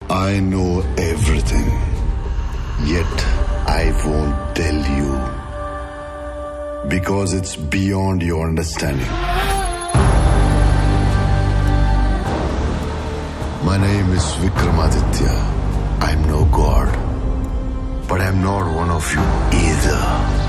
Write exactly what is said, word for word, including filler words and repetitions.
I know everything, yet I won't tell you because it's beyond your understanding. My name is Vikramaditya. I'm no god, but I'm not one of you either.